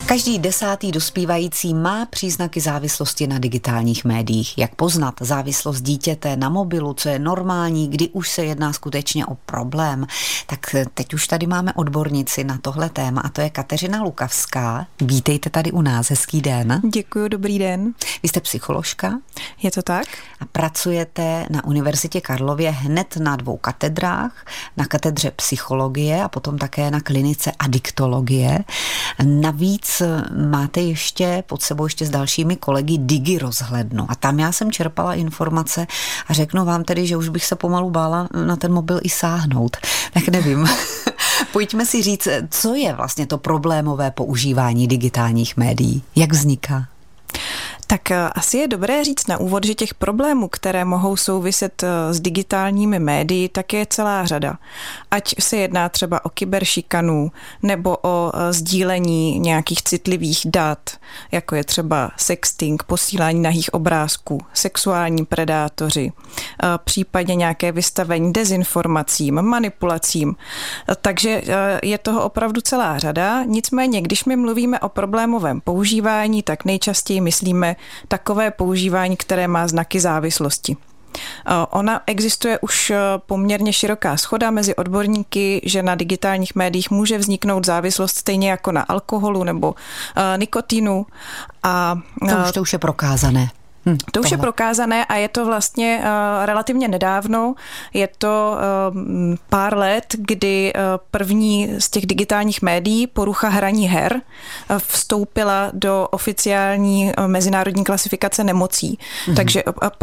Každý 10. dospívající má příznaky závislosti na digitálních médiích. Jak poznat závislost dítěte na mobilu, co je normální, kdy už se jedná skutečně o problém? Tak teď už tady máme odbornici na tohle téma a to je Kateřina Lukavská. Vítejte tady u nás, hezký den. Děkuji, dobrý den. Vy jste psycholožka. Je to tak? A pracujete na Univerzitě Karlově hned na 2 katedrách, na katedře psychologie a potom také na klinice adiktologie. Navíc máte ještě pod sebou s dalšími kolegy Digi rozhlednu. A tam já jsem čerpala informace a řeknu vám tedy, že už bych se pomalu bála na ten mobil i sáhnout. Tak nevím. Pojďme si říct, co je vlastně to problémové používání digitálních médií. Jak vzniká? Tak asi je dobré říct na úvod, že těch problémů, které mohou souviset s digitálními médii, tak je celá řada. Ať se jedná třeba o kyberšikanu nebo o sdílení nějakých citlivých dat, jako je třeba sexting, posílání nahých obrázků, sexuální predátoři, případně nějaké vystavení dezinformacím, manipulacím. Takže je toho opravdu celá řada. Nicméně, když my mluvíme o problémovém používání, tak nejčastěji myslíme takové používání, které má znaky závislosti. Ona existuje už poměrně široká shoda mezi odborníky, že na digitálních médiích může vzniknout závislost stejně jako na alkoholu nebo nikotinu. A to už je prokázané. To už je prokázané a je to vlastně relativně nedávno. Je to pár let, kdy první z těch digitálních médií, porucha hraní her, vstoupila do oficiální mezinárodní klasifikace nemocí. Takže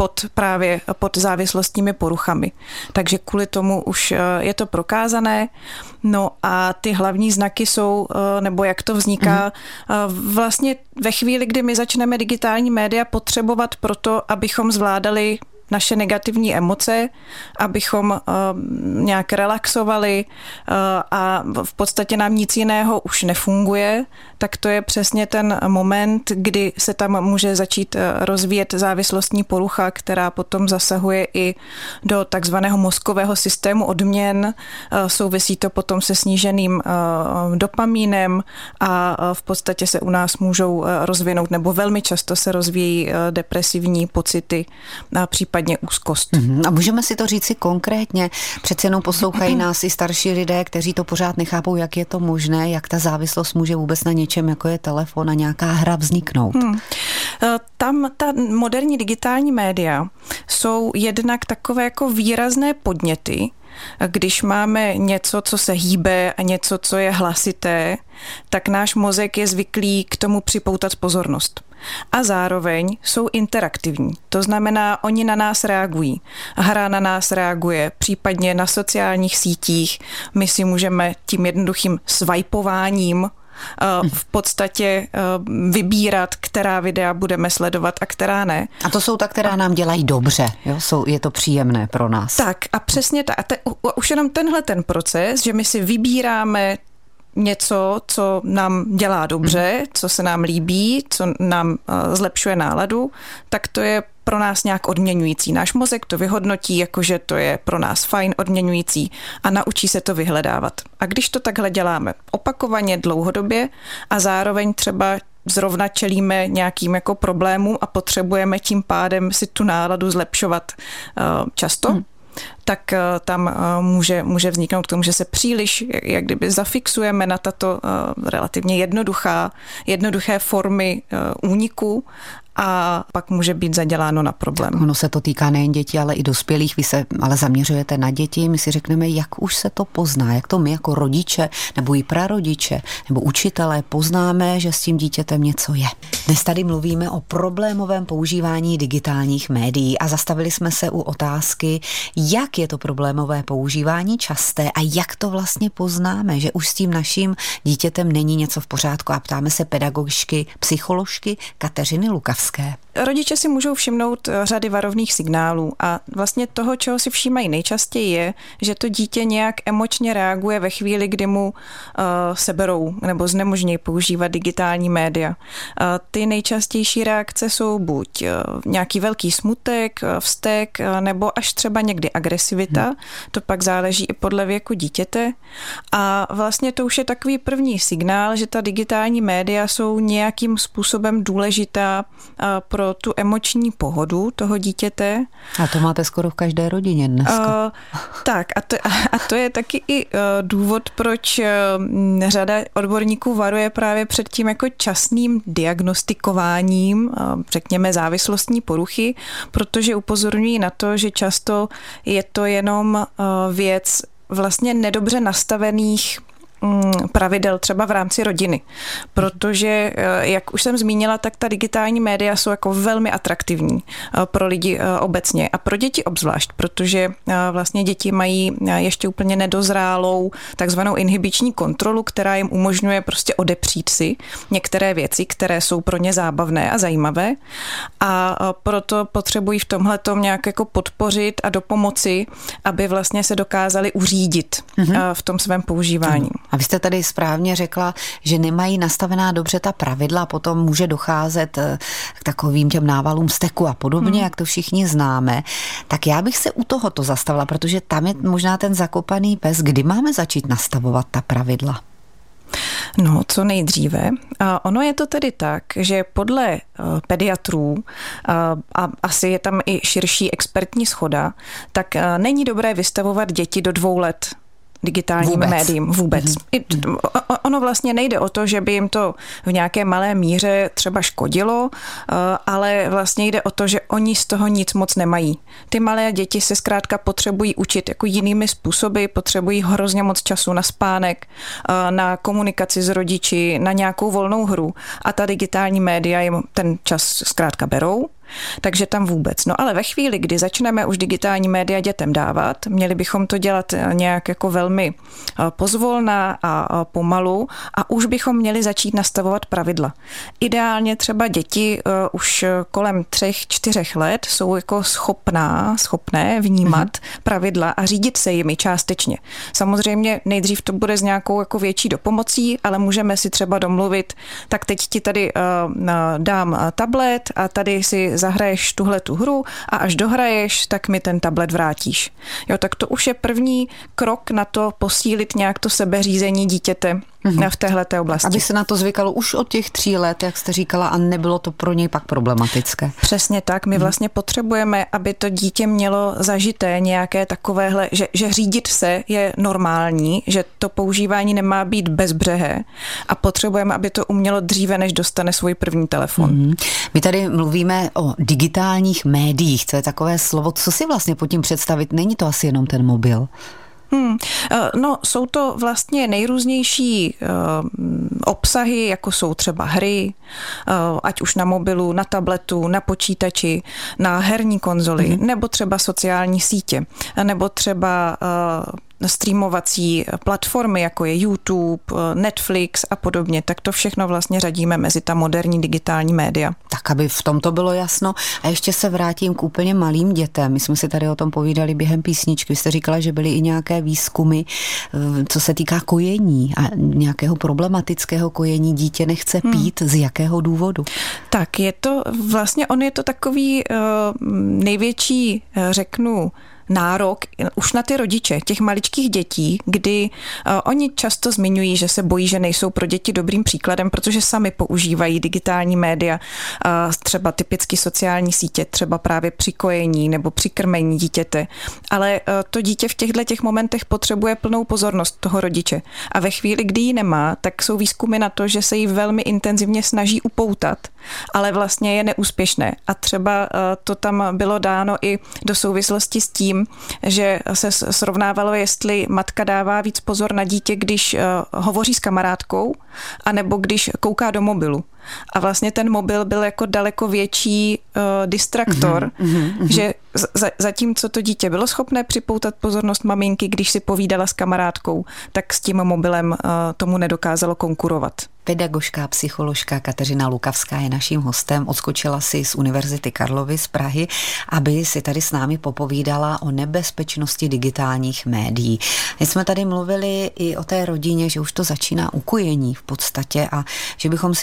pod závislostními poruchami. Takže kvůli tomu už je to prokázané. No a ty hlavní znaky jsou, nebo jak to vzniká, vlastně ve chvíli, kdy my začneme digitální média potřebovat proto, abychom zvládali naše negativní emoce, abychom nějak relaxovali a v podstatě nám nic jiného už nefunguje, tak to je přesně ten moment, kdy se tam může začít rozvíjet závislostní porucha, která potom zasahuje i do takzvaného mozkového systému odměn. Souvisí to potom se sníženým dopamínem a v podstatě se u nás můžou rozvinout, nebo velmi často se rozvíjí depresivní pocity, případně úzkost. A můžeme si to říci konkrétně? Přece jenom poslouchají nás i starší lidé, kteří to pořád nechápou, jak je to možné, jak ta závislost může vůbec na něčem, jako je telefon a nějaká hra vzniknout. Tam ta moderní digitální média jsou jednak takové jako výrazné podněty. Když máme něco, co se hýbe a něco, co je hlasité, tak náš mozek je zvyklý k tomu připoutat pozornost. A zároveň jsou interaktivní. To znamená, oni na nás reagují. Hra na nás reaguje, případně na sociálních sítích. My si můžeme tím jednoduchým swipováním v podstatě vybírat, která videa budeme sledovat a která ne. A to jsou ta, která nám dělají dobře, jo? Je to příjemné pro nás. Tak a přesně tak. Už jenom tenhle ten proces, že my si vybíráme něco, co nám dělá dobře, co se nám líbí, co nám zlepšuje náladu, tak to je pro nás nějak odměňující. Náš mozek to vyhodnotí, jakože to je pro nás fajn, odměňující a naučí se to vyhledávat. A když to takhle děláme opakovaně, dlouhodobě a zároveň třeba zrovna čelíme nějakým jako problémům a potřebujeme tím pádem si tu náladu zlepšovat často, tak tam může vzniknout k tomu, že se příliš jak kdyby zafixujeme na tato relativně jednoduché formy úniku a pak může být zaděláno na problém. Ono se to týká nejen dětí, ale i dospělých. Vy se ale zaměřujete na děti. My si řekneme, jak už se to pozná, jak to my jako rodiče nebo i prarodiče nebo učitelé poznáme, že s tím dítětem něco je. Dnes tady mluvíme o problémovém používání digitálních médií a zastavili jsme se u otázky, jak je to problémové používání časté a jak to vlastně poznáme, že už s tím naším dítětem není něco v pořádku a ptáme se pedagogičky, psycholožky Kateřiny Lukavské. Rodiče si můžou všimnout řady varovných signálů a vlastně toho, čeho si všímají nejčastěji je, že to dítě nějak emočně reaguje ve chvíli, kdy mu seberou nebo znemožní používat digitální média. Ty nejčastější reakce jsou buď nějaký velký smutek, vztek nebo až třeba někdy agrese. agresivita. To pak záleží i podle věku dítěte. A vlastně to už je takový první signál, že ta digitální média jsou nějakým způsobem důležitá pro tu emoční pohodu toho dítěte. A to máte skoro v každé rodině dneska. Tak a to je taky i důvod, proč řada odborníků varuje právě před tím jako časným diagnostikováním, řekněme závislostní poruchy, protože upozorňují na to, že často je to jenom věc vlastně nedobře nastavených pravidel třeba v rámci rodiny. Protože, jak už jsem zmínila, tak ta digitální média jsou jako velmi atraktivní pro lidi obecně a pro děti obzvlášť, protože vlastně děti mají ještě úplně nedozrálou takzvanou inhibiční kontrolu, která jim umožňuje prostě odepřít si některé věci, které jsou pro ně zábavné a zajímavé a proto potřebují v tomhletom nějak jako podpořit a dopomoci, aby vlastně se dokázali uřídit v tom svém používání. A vy jste tady správně řekla, že nemají nastavená dobře ta pravidla, potom může docházet k takovým těm návalům steku a podobně, jak to všichni známe. Tak já bych se u tohoto zastavila, protože tam je možná ten zakopaný pes, kdy máme začít nastavovat ta pravidla. No, co nejdříve. Ono je to tedy tak, že podle pediatrů, a asi je tam i širší expertní shoda, tak není dobré vystavovat děti do 2 let digitálním médiím vůbec. Ono vlastně nejde o to, že by jim to v nějaké malé míře třeba škodilo, ale vlastně jde o to, že oni z toho nic moc nemají. Ty malé děti se zkrátka potřebují učit jako jinými způsoby, potřebují hrozně moc času na spánek, na komunikaci s rodiči, na nějakou volnou hru a ta digitální média jim ten čas zkrátka berou. Takže tam vůbec. No ale ve chvíli, kdy začneme už digitální média dětem dávat, měli bychom to dělat nějak jako velmi pozvolna a pomalu a už bychom měli začít nastavovat pravidla. Ideálně třeba děti už kolem 3-4 let jsou jako schopné vnímat pravidla a řídit se jimi částečně. Samozřejmě nejdřív to bude s nějakou jako větší dopomocí, ale můžeme si třeba domluvit, tak teď ti tady dám tablet a tady si zahraješ tuhletu hru a až dohraješ, tak mi ten tablet vrátíš. Jo, tak to už je první krok na to posílit nějak to sebeřízení dítěte v téhleté oblasti. Aby se na to zvykalo už od těch 3 let, jak jste říkala, a nebylo to pro něj pak problematické. Přesně tak. My vlastně potřebujeme, aby to dítě mělo zažité nějaké takovéhle, že řídit se je normální, že to používání nemá být bezbřehé a potřebujeme, aby to umělo dříve, než dostane svůj první telefon. My tady mluvíme o digitálních médiích, to je takové slovo, co si vlastně pod tím představit, není to asi jenom ten mobil. No, jsou to vlastně nejrůznější obsahy, jako jsou třeba hry, ať už na mobilu, na tabletu, na počítači, na herní konzoli, nebo třeba sociální sítě, nebo třeba streamovací platformy, jako je YouTube, Netflix a podobně, tak to všechno vlastně řadíme mezi ta moderní digitální média. Tak, aby v tomto bylo jasno. A ještě se vrátím k úplně malým dětem. My jsme si tady o tom povídali během písničky. Vy jste říkala, že byly i nějaké výzkumy, co se týká kojení a nějakého problematického kojení. Dítě nechce pít. Z jakého důvodu? Tak je to vlastně, on je to takový největší, řeknu, nárok už na ty rodiče těch maličkých dětí, kdy oni často zmiňují, že se bojí, že nejsou pro děti dobrým příkladem, protože sami používají digitální média, třeba typicky sociální sítě, třeba právě při kojení nebo při krmení dítěte. Ale to dítě v těchto momentech potřebuje plnou pozornost toho rodiče. A ve chvíli, kdy ji nemá, tak jsou výzkumy na to, že se jí velmi intenzivně snaží upoutat, ale vlastně je neúspěšné. A třeba to tam bylo dáno i do souvislosti s tím, že se srovnávalo, jestli matka dává víc pozor na dítě, když hovoří s kamarádkou, anebo když kouká do mobilu. A vlastně ten mobil byl jako daleko větší distraktor, že zatímco to dítě bylo schopné připoutat pozornost maminky, když si povídala s kamarádkou, tak s tím mobilem tomu nedokázalo konkurovat. Pedagožka, psycholožka Kateřina Lukavská je naším hostem. Odskočila si z Univerzity Karlovy z Prahy, aby si tady s námi popovídala o nebezpečnosti digitálních médií. My jsme tady mluvili i o té rodině, že už to začíná u kojení v podstatě a že bychom si měli všichni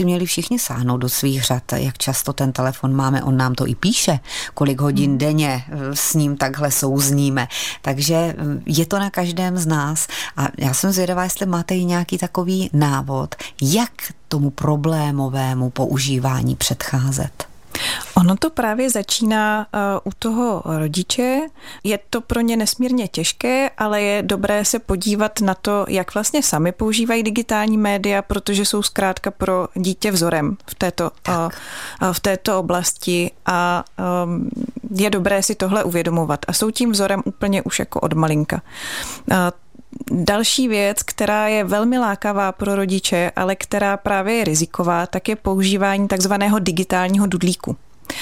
všichni sáhnou do svých řad, jak často ten telefon máme, on nám to i píše, kolik hodin denně s ním takhle souzníme. Takže je to na každém z nás a já jsem zvědavá, jestli máte i nějaký takový návod, jak tomu problémovému používání předcházet. Ono to právě začíná u toho rodiče. Je to pro ně nesmírně těžké, ale je dobré se podívat na to, jak vlastně sami používají digitální média, protože jsou zkrátka pro dítě vzorem v této oblasti a je dobré si tohle uvědomovat. A jsou tím vzorem úplně už jako od malinka. Další věc, která je velmi lákavá pro rodiče, ale která právě je riziková, tak je používání takzvaného digitálního dudlíku.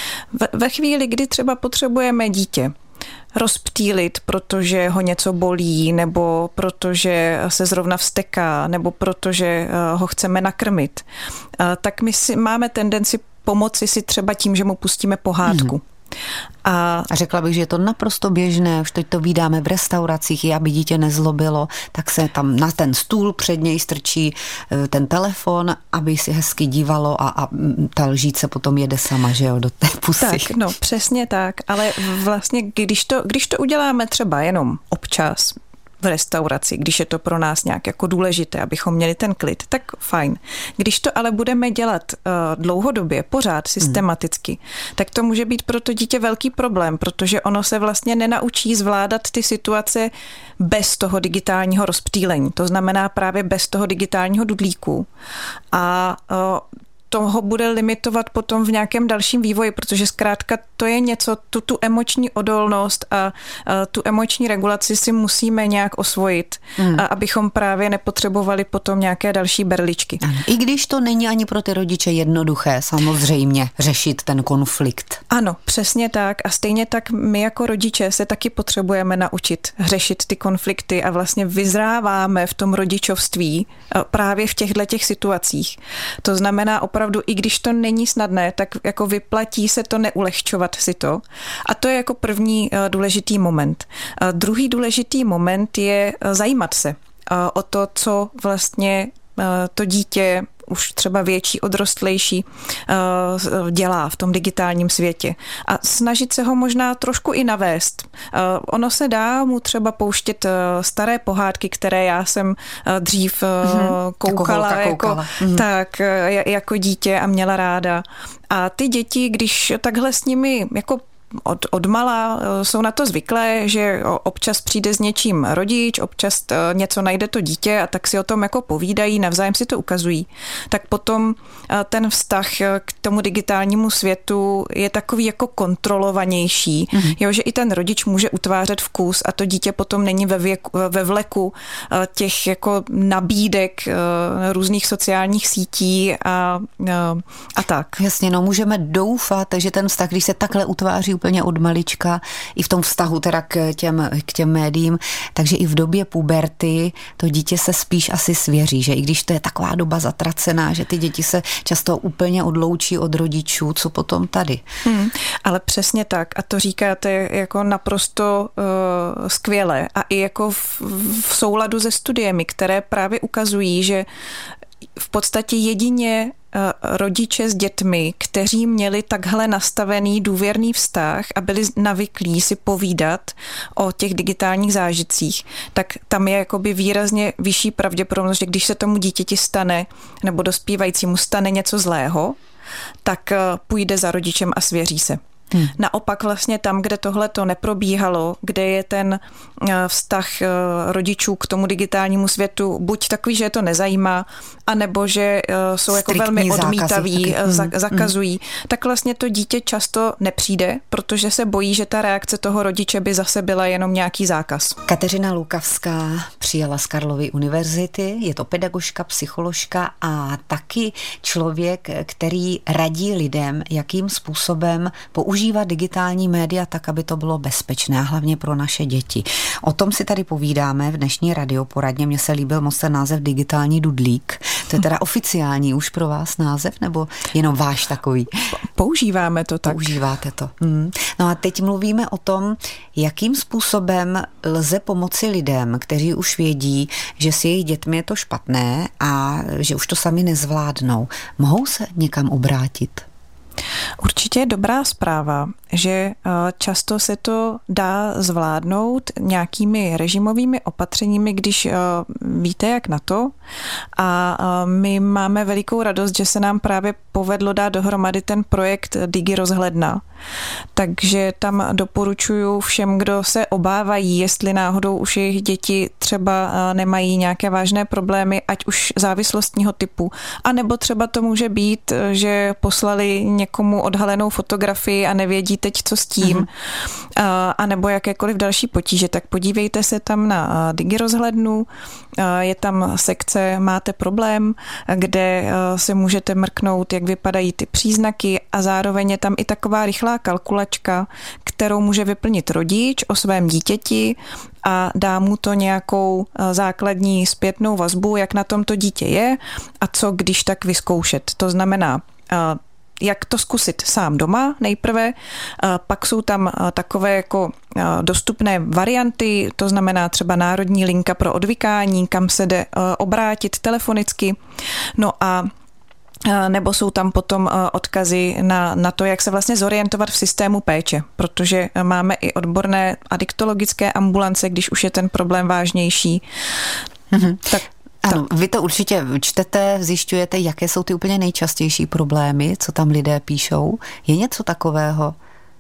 Ve chvíli, kdy třeba potřebujeme dítě rozptýlit, protože ho něco bolí, nebo protože se zrovna vzteká, nebo protože ho chceme nakrmit, tak my máme tendenci pomoci si třeba tím, že mu pustíme pohádku. A řekla bych, že je to naprosto běžné, už teď to vídáme v restauracích, i aby dítě nezlobilo, tak se tam na ten stůl před něj strčí ten telefon, aby si hezky dívalo a ta lžíce potom jede sama, že jo, do té pusy. Tak, no, přesně tak, ale vlastně, když to uděláme třeba jenom občas, v restauraci, když je to pro nás nějak jako důležité, abychom měli ten klid, tak fajn. Když to ale budeme dělat dlouhodobě, pořád, systematicky, tak to může být pro to dítě velký problém, protože ono se vlastně nenaučí zvládat ty situace bez toho digitálního rozptýlení. To znamená právě bez toho digitálního dudlíku. A toho bude limitovat potom v nějakém dalším vývoji, protože zkrátka to je něco, tu emoční odolnost a tu emoční regulaci si musíme nějak osvojit, abychom právě nepotřebovali potom nějaké další berličky. Ano. I když to není ani pro ty rodiče jednoduché, samozřejmě, řešit ten konflikt. Ano, přesně tak a stejně tak my jako rodiče se taky potřebujeme naučit řešit ty konflikty a vlastně vyzráváme v tom rodičovství právě v těchto situacích. To znamená opravdu, i když to není snadné, tak jako vyplatí se to neulehčovat si to. A to je jako první důležitý moment. Druhý důležitý moment je zajímat se o to, co vlastně to dítě už třeba větší, odrostlejší dělá v tom digitálním světě. A snažit se ho možná trošku i navést. Ono se dá mu třeba pouštět staré pohádky, které já jsem dřív koukala jako dítě a měla ráda. A ty děti, když takhle s nimi jako odmala jsou na to zvyklé, že občas přijde s něčím rodič, občas něco najde to dítě a tak si o tom jako povídají, navzájem si to ukazují. Tak potom ten vztah k tomu digitálnímu světu je takový jako kontrolovanější, jo, že i ten rodič může utvářet vkus a to dítě potom není ve vleku těch jako nabídek různých sociálních sítí a tak. Jasně, no můžeme doufat, že ten vztah, když se takhle utváří úplně od malička, i v tom vztahu teda k těm médiím, takže i v době puberty to dítě se spíš asi svěří, že i když to je taková doba zatracená, že ty děti se často úplně odloučí od rodičů, co potom tady. Ale přesně tak a to říkáte jako naprosto skvěle a i jako v souladu se studiemi, které právě ukazují, že v podstatě jedině rodiče s dětmi, kteří měli takhle nastavený důvěrný vztah a byli navyklí si povídat o těch digitálních zážitcích, tak tam je jakoby výrazně vyšší pravděpodobnost, že když se tomu dítěti stane nebo dospívajícímu stane něco zlého, tak půjde za rodičem a svěří se. Naopak vlastně tam, kde tohle to neprobíhalo, kde je ten vztah rodičů k tomu digitálnímu světu buď takový, že je to nezajímá, anebo že jsou jako velmi odmítaví, zakazují, tak vlastně to dítě často nepřijde, protože se bojí, že ta reakce toho rodiče by zase byla jenom nějaký zákaz. Kateřina Lukavská přijela z Karlovy univerzity, je to pedagožka, psycholožka a taky člověk, který radí lidem, jakým způsobem použít používat digitální média tak, aby to bylo bezpečné a hlavně pro naše děti. O tom si tady povídáme v dnešní radioporadně. Mně se líbil moc ten název digitální dudlík. To je teda oficiální už pro vás název, nebo jenom váš takový? Používáme to tak. Používáte to. No a teď mluvíme o tom, jakým způsobem lze pomoci lidem, kteří už vědí, že s jejich dětmi je to špatné a že už to sami nezvládnou. Mohou se někam obrátit? Určitě je dobrá zpráva, že často se to dá zvládnout nějakými režimovými opatřeními, když víte, jak na to. A my máme velikou radost, že se nám právě povedlo dát dohromady ten projekt Digi rozhledna. Takže tam doporučuji všem, kdo se obávají, jestli náhodou už jejich děti třeba nemají nějaké vážné problémy, ať už závislostního typu, anebo třeba to může být, že poslali někomu odhalenou fotografii a nevědí teď, co s tím, a nebo jakékoliv další potíže, tak podívejte se tam na Digi rozhlednu, je tam sekce Máte problém, kde se můžete mrknout, jak vypadají ty příznaky a zároveň je tam i taková rychlá kalkulačka, kterou může vyplnit rodič o svém dítěti a dá mu to nějakou základní zpětnou vazbu, jak na tom to dítě je a co když tak vyzkoušet. To znamená, jak to zkusit sám doma nejprve, pak jsou tam takové jako dostupné varianty, to znamená třeba národní linka pro odvykání, kam se jde obrátit telefonicky, no a nebo jsou tam potom odkazy na to, jak se vlastně zorientovat v systému péče, protože máme i odborné adiktologické ambulance, když už je ten problém vážnější. Tak ano, vy to určitě čtete, zjišťujete, jaké jsou ty úplně nejčastější problémy, co tam lidé píšou. Je něco takového?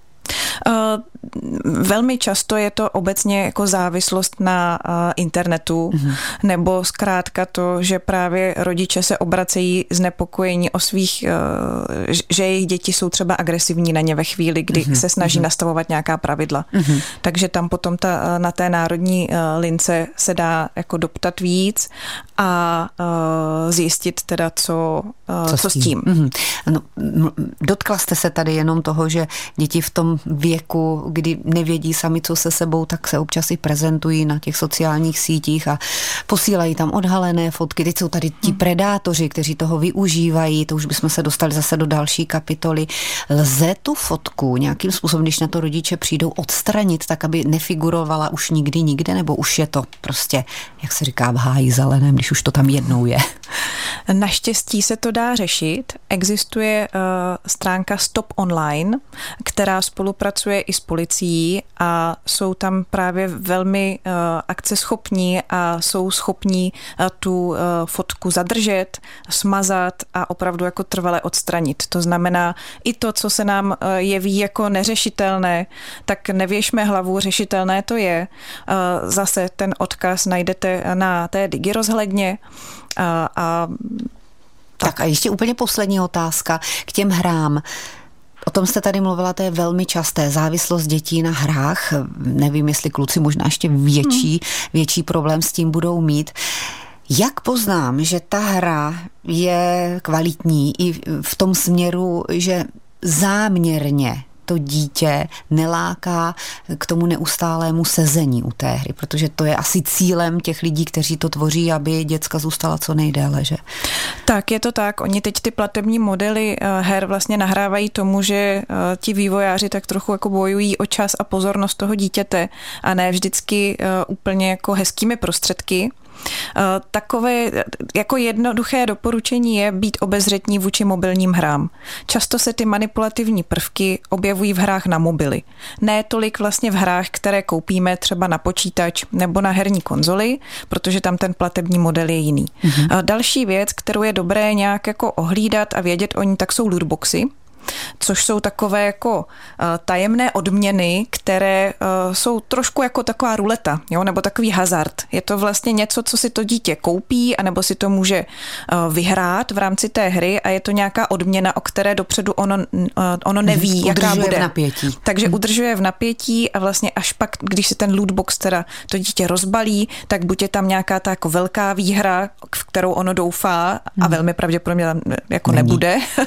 Velmi často je to obecně jako závislost na internetu, nebo zkrátka to, že právě rodiče se obracejí znepokojení o svých, že jejich děti jsou třeba agresivní na ně ve chvíli, kdy se snaží nastavovat nějaká pravidla. Takže tam potom na té národní lince se dá jako doptat víc a zjistit teda, co s tím. No, dotkla jste se tady jenom toho, že děti v tom věku, kdy nevědí sami, co se sebou, tak se občas i prezentují na těch sociálních sítích a posílají tam odhalené fotky. Teď jsou tady ti predátoři, kteří toho využívají, to už bychom se dostali zase do další kapitoly. Lze tu fotku nějakým způsobem, když na to rodiče přijdou, odstranit, tak aby nefigurovala už nikdy nikde, nebo už je to prostě, jak se říká, v háji zeleném, když už to tam jednou je? Naštěstí se to dá řešit. Existuje stránka Stop Online, která spolupracuje i s policií a jsou tam právě velmi akceschopní a jsou schopní tu fotku zadržet, smazat a opravdu jako trvale odstranit. To znamená i to, co se nám jeví jako neřešitelné, tak nevěšme hlavu, řešitelné to je. Zase ten odkaz najdete na té Digi rozhledně. Tak a ještě úplně poslední otázka k těm hrám. O tom jste tady mluvila, to je velmi časté. Závislost dětí na hrách. Nevím, jestli kluci možná ještě větší problém s tím budou mít. Jak poznám, že ta hra je kvalitní i v tom směru, že záměrně to dítě neláká k tomu neustálému sezení u té hry, protože to je asi cílem těch lidí, kteří to tvoří, aby děcka zůstala co nejdéle, že? Tak, je to tak. Oni teď ty platební modely her vlastně nahrávají tomu, že ti vývojáři tak trochu jako bojují o čas a pozornost toho dítěte a ne vždycky úplně jako hezkými prostředky. Takové jako jednoduché doporučení je být obezřetní vůči mobilním hrám. Často se ty manipulativní prvky objevují v hrách na mobily. Ne tolik vlastně v hrách, které koupíme třeba na počítač nebo na herní konzoli, protože tam ten platební model je jiný. Další věc, kterou je dobré nějak jako ohlídat a vědět o ní, tak jsou lootboxy, což jsou takové jako tajemné odměny, které jsou trošku jako taková ruleta, jo, nebo takový hazard. Je to vlastně něco, co si to dítě koupí, anebo si to může vyhrát v rámci té hry a je to nějaká odměna, o které dopředu ono neví, jaká bude. V napětí. Takže udržuje v napětí a vlastně až pak, když se ten lootbox teda to dítě rozbalí, tak buď je tam nějaká ta jako velká výhra, v kterou ono doufá a velmi pravděpodobně tam jako nebude,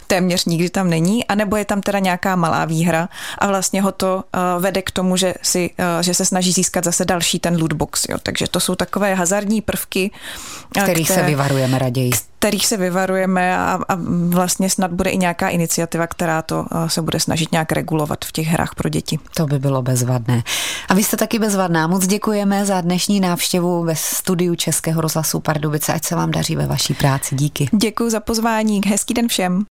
téměř nikdy tam není, anebo je tam teda nějaká malá výhra a vlastně ho to vede k tomu, že se snaží získat zase další ten lootbox. Jo. Takže to jsou takové hazardní prvky, kterých se vyvarujeme raději. Kterých se vyvarujeme a vlastně snad bude i nějaká iniciativa, která to se bude snažit nějak regulovat v těch hrách pro děti. To by bylo bezvadné. A vy jste taky bezvadná. Moc děkujeme za dnešní návštěvu ve studiu Českého rozhlasu Pardubice. Ať se vám daří ve vaší práci. Díky. Děkuji za pozvání. Hezký den všem.